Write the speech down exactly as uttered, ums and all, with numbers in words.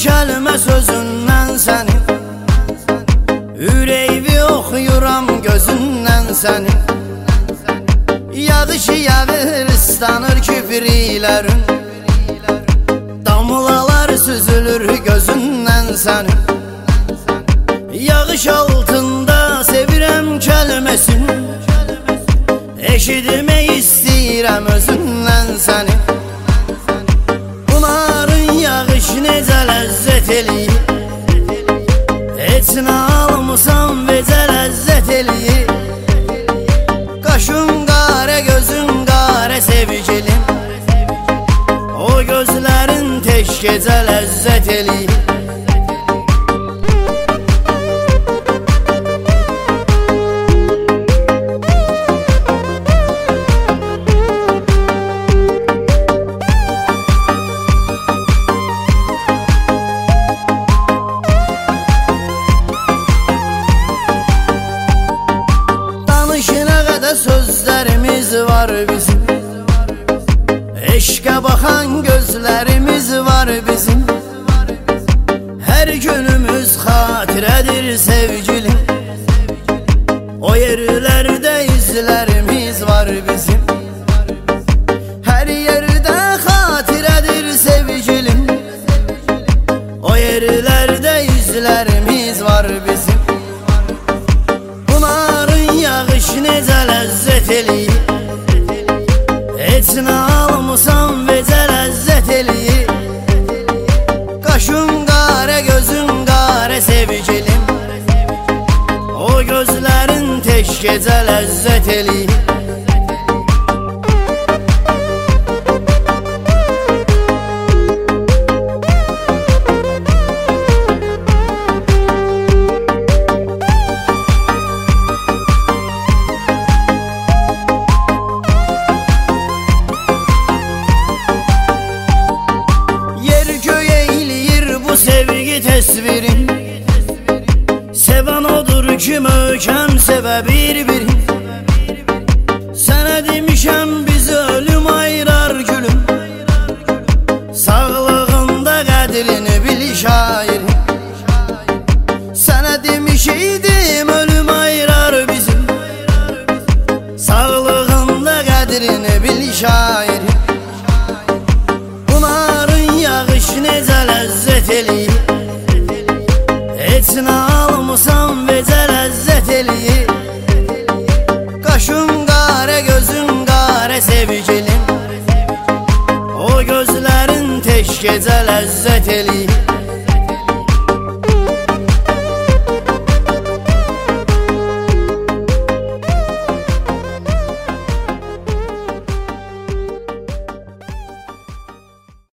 kəlmə sözündən sənin, ürəyimi oxuyuram gözündən sənin. Yağış yağır, ıslanır kipriklərin, damlalar süzülür gözündən sənin. Yağış altında sevirəm kəlməsin, eşitmək istəyirəm özündən sənin. Bunların yağış necə ləzzət eləyir, heç nə almısan vecə ləzzət eləyir. Qaşın qarə, gözün qarə sevgilim, o gözlərin tək gecə ləzzət eləyir. Sözlərimiz var bizim, eşqə baxan gözlərimiz var bizim. Hər günümüz xatirədir sevgilim, o yerlərdə izlərimiz var bizim. Hər yerdə xatirədir sevgilim, o yerlərdə izlərimiz var bizim. Bunların yağış necə ləzzət eləyir, heç nə almısan vecə ləzzət eləyir. Qaşın qarə, gözün qarə sevgilim, o gözlərin tək gecə ləzzət eləyir. Sevgi təsvirin, sevən odur ki möhkəm sevə bir-birin. Sənə demişəm bizi ölüm ayırar gülüm, sağlığında qədrini bil şairin. Sənə demişeydim ölüm ayırar bizim, sağlığında qədrini bil şairin. Bunların yağış necə ləzzət eləyir, heç nə almısan vecə ləzzət eləyir. Qaşın qarə, gözün qarə sevgilim, o gözlərin tək gecə ləzzət eləyir.